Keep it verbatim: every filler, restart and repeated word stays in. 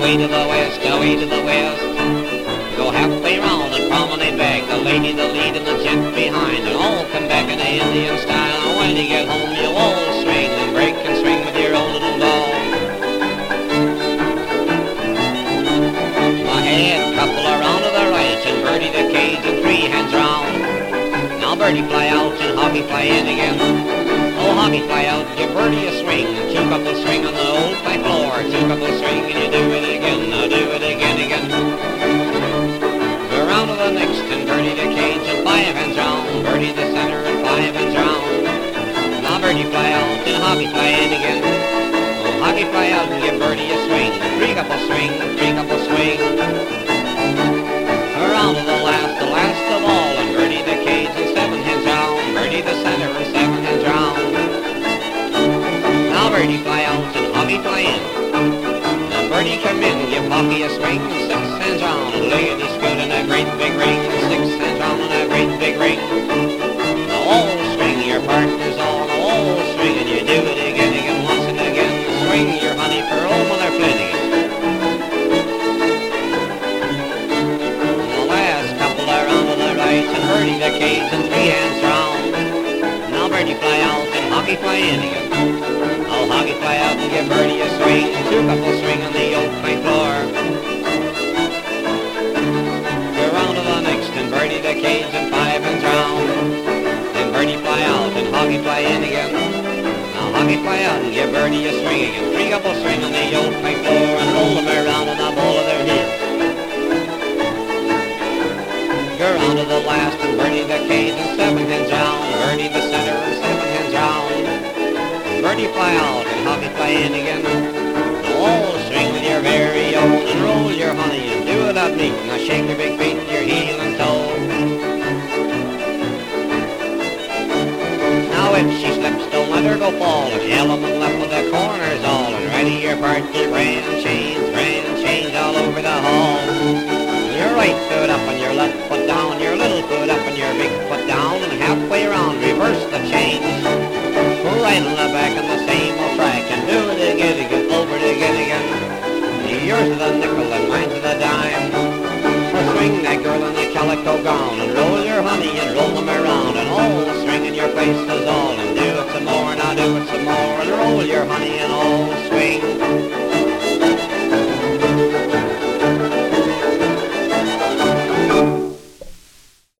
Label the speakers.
Speaker 1: away to the west, away to the west. Go halfway round and promenade back, the lady, the lead, and the gent behind, and all come back in the Indian style. And when you get home, you'll all swing and break and swing with your old little doll. My head couple around to the right, and Birdie the cage and three hands round. Now Birdie fly out and Hockey fly in again. Oh, Hockey fly out, give Birdie a swing, and two couple swing on the old plank floor. Two couple swing and you do it again, now do it again, again. Go round to the next and Birdie the cage and five hands round. Birdie the center and five hands round. Now Birdie fly out and Hockey fly in again. Oh, Hockey fly out and give Birdie a swing. Three couple swing, three couple swing. Around to the last, the last of all, and Birdie the cage and seven hands round. Birdie the center and seven hands round. Now Birdie fly out and Hockey fly in. Now Birdie come in, give Hockey a swing, and six hands round. And ladies good in a great big ring, and six hands round in a great big ring. Now all swing your partners all, now all swing, and you do it again, again, once and again. Swing your honey for old Mother Flanagan. The last couple around to the right, and Birdie the cage and three hands round. Now Birdie fly out and Hockey fly in again. Oh, Hockey fly out and give Birdie a swing, two couple swing on the old plank floor. Go round to the next and Birdie the cage and five hands round. Then Birdie fly out and Hockey fly in again. Now Hockey fly out and give Birdie a swing again, three couple swing on the old plank floor, and roll them around on the ball of their heel. Go round to the last and Birdie the cage and seven hands round. Birdie the center and seven hands round. Birdie fly out and Hockey fly in again. Now all swing with your very own and roll your honey and do it up neat. Now shake your big feet, your heel and toe. Now if she slips, don't let her go fall. If you element left with the corners all, and ready your party, grand chains, grand chains all over the hall. Your right foot up and your left foot down, your little foot up and your big foot down, and halfway around reverse the change. Right on the back on the same old track, and do it again, again, over it again, again. Yours is the nickel and mine's the dime. Or swing that girl in the calico gown, and roll your honey and roll them around, and all swing in your place is all, and do it some more, and I'll do it some more, and roll your honey and all.